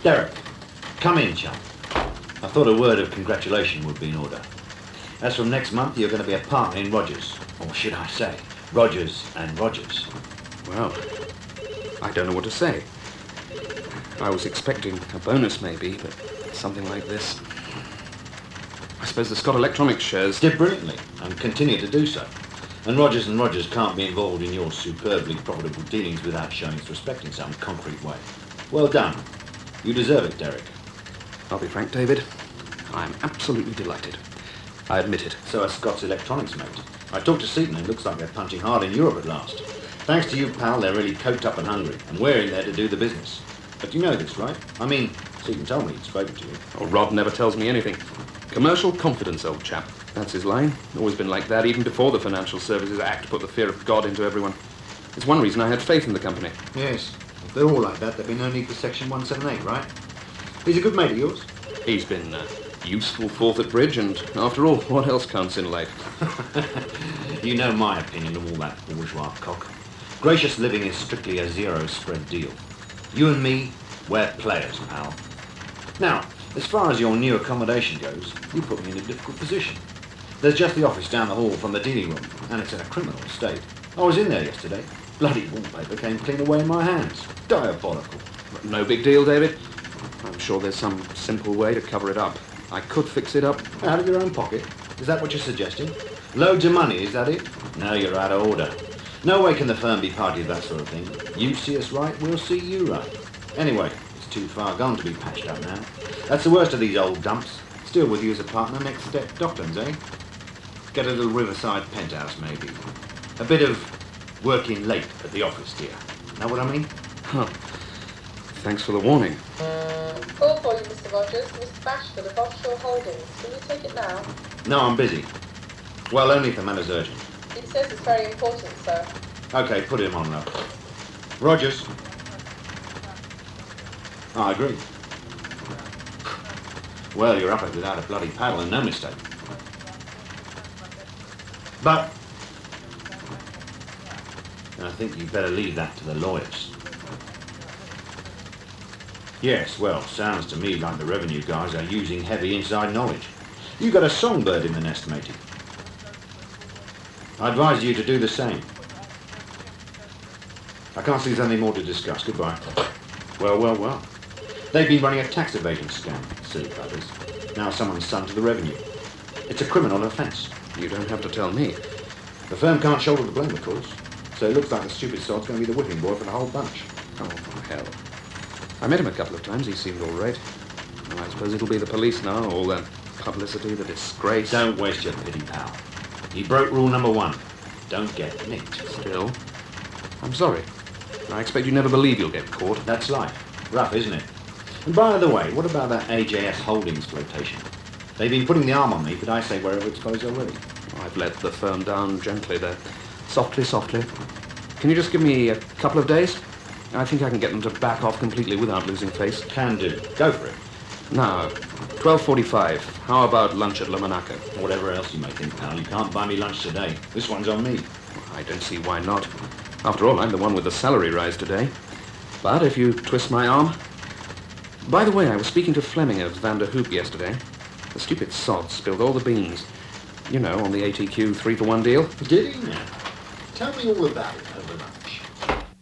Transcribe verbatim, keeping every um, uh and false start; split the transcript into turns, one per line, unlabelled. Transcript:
Derek, come in, chum. I thought a word of congratulation would be in order. As from next month, you're going to be a partner in Rogers. Or should I say, Rogers and Rogers.
Well, I don't know what to say. I was expecting a bonus maybe, but something like this. I suppose the Scott Electronics shares
Did brilliantly, and continue to do so. And Rogers and Rogers can't be involved in your superbly profitable dealings without showing its respect in some concrete way. Well done. You deserve it, Derek.
I'll be frank, David. I'm absolutely delighted. I admit it.
So are Scott's Electronics, mate. I talked to Seaton and it looks like they're punching hard in Europe at last. Thanks to you, pal, they're really coked up and hungry, and we're in there to do the business. But you know this, right? I mean, Seaton told me he'd spoken to you.
Oh, Rob never tells me anything. Commercial confidence, old chap. That's his line. Always been like that, even before the Financial Services Act put the fear of God into everyone. It's one reason I had faith in the company.
Yes. If they're all like that, there'd be no need for Section one seventy-eight, right? He's a good mate of yours.
He's been uh, useful forth at bridge, and after all, what else counts in life?
You know my opinion of all that bourgeois cock. Gracious living is strictly a zero-spread deal. You and me, we're players, pal. Now, as far as your new accommodation goes, you put me in a difficult position. There's just the office down the hall from the dealing room, and it's in a criminal state. I was in there yesterday. Bloody wallpaper came clean away in my hands. Diabolical.
No big deal, David. I'm sure there's some simple way to cover it up. I could fix it up.
Out of your own pocket? Is that what you're suggesting? Loads of money, is that it? No, you're out of order. No way can the firm be party to that sort of thing. You see us right, we'll see you right. Anyway, it's too far gone to be patched up now. That's the worst of these old dumps. Still with you as a partner, next step, Docklands, eh? Get a little riverside penthouse, maybe. A bit of working late at the office, dear. Know what I mean?
Huh. Thanks for the warning.
Call for you, Mister Rogers. Mister Bashford of Offshore Holdings. Can you take it now?
No, I'm busy. Well, only if the matter's urgent.
It says it's very important, sir.
Okay, put him on, love. Rogers. I agree. Well, you're up it without a bloody paddle and no mistake. But I think you'd better leave that to the lawyers. Yes, well, sounds to me like the revenue guys are using heavy inside knowledge. You got a songbird in the nest, matey. I advise you to do the same. I can't see there's anything more to discuss. Goodbye. Well, well, well. They've been running a tax evasion scam, silly buggers. Now someone's son to the revenue. It's a criminal offence.
You don't have to tell me.
The firm can't shoulder the blame, of course. So it looks like the stupid sod's going to be the whipping boy for the whole bunch.
Oh, hell. I met him a couple of times. He seemed all right. Well, I suppose it'll be the police now. All that publicity, the disgrace.
Don't waste your pity, pal. He broke rule number one. Don't get nicked.
Still, I'm sorry. I expect you never believe you'll get caught.
That's life. Rough, isn't it? And by the way, what about that A J S Holdings flotation? They've been putting the arm on me, but I say wherever it's closed already.
I've let the firm down gently there. Softly, softly. Can you just give me a couple of days? I think I can get them to back off completely without losing face.
Can do. Go for it.
Now, twelve forty-five. How about lunch at La Monaco?
Whatever else you may think, pal, you can't buy me lunch today. This one's on me.
I don't see why not. After all, I'm the one with the salary rise today. But if you twist my arm... By the way, I was speaking to Fleming of Van der Hoop yesterday. The stupid sod spilled all the beans. You know, on the A T Q three for one deal.
Did he now? Tell me all about it over lunch.